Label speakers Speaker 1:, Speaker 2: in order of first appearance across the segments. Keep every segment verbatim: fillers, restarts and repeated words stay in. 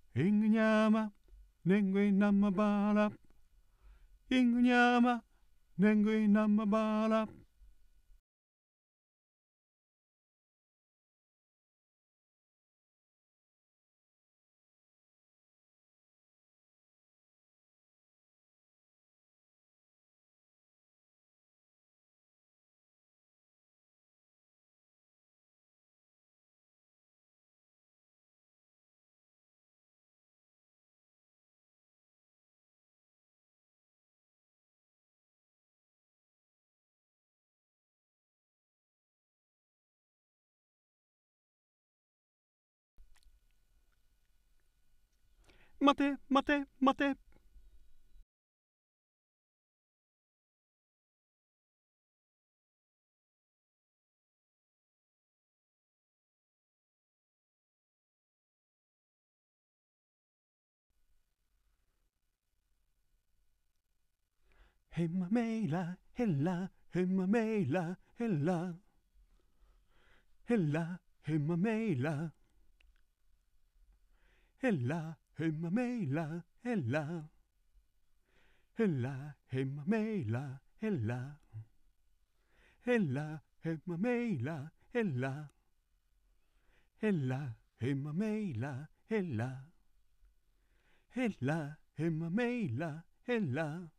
Speaker 1: Ingnyama, Nengui Namabala, Ingnyama, Nengui Namabala. Mate, mate, mate. Hemma mela, hella, hemma mela, hella. Hella, hemma mela. Hella, hemma mela, hella. Hella, hemma mela, hella. Hella, hemma mela, hella. Hella, hemma mela, hella. Hella, hemma mela, hella.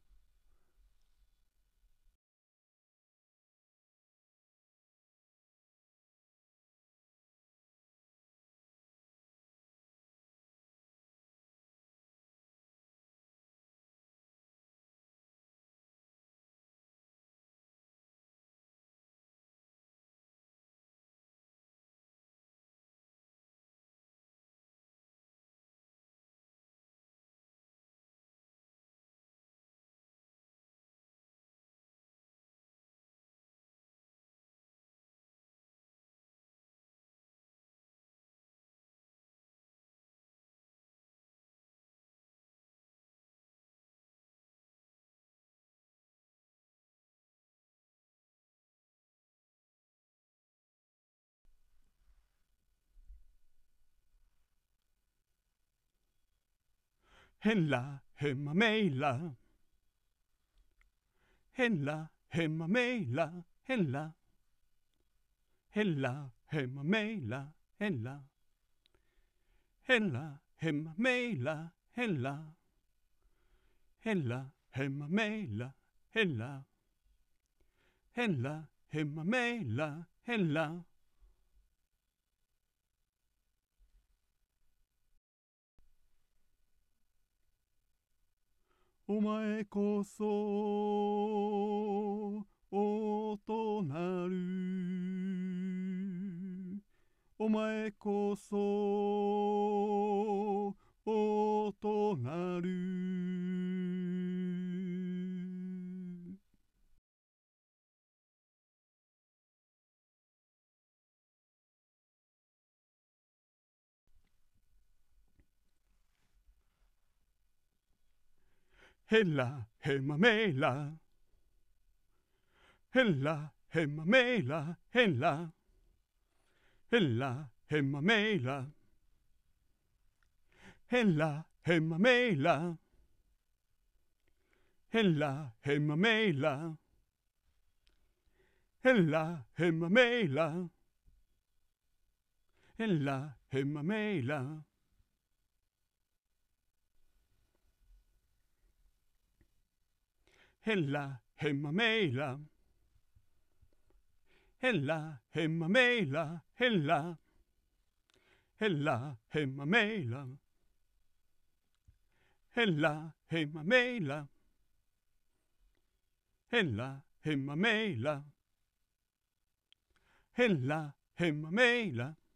Speaker 1: Hella, hemma mela. Hella, hemma mela, hella. Hella, hemma mela, hella. Hella, hemma mela, hella. Hella, hemma mela, hella. Hella, hemma mela, hella. O前こそ大となる。お前こそ大となる。Hella, hemma mela. Hella, hemma mela, hella. Hella, hemma mela. Hella, hemma mela. Hella, hemma mela. Hella, hemma mela. Hella, hemma mela. Hella, hemma mela. Hella, hemma mela, hella. Hella, hemma mela. Hella, hemma mela. Hella, hemma mela. Hella, hemma mela.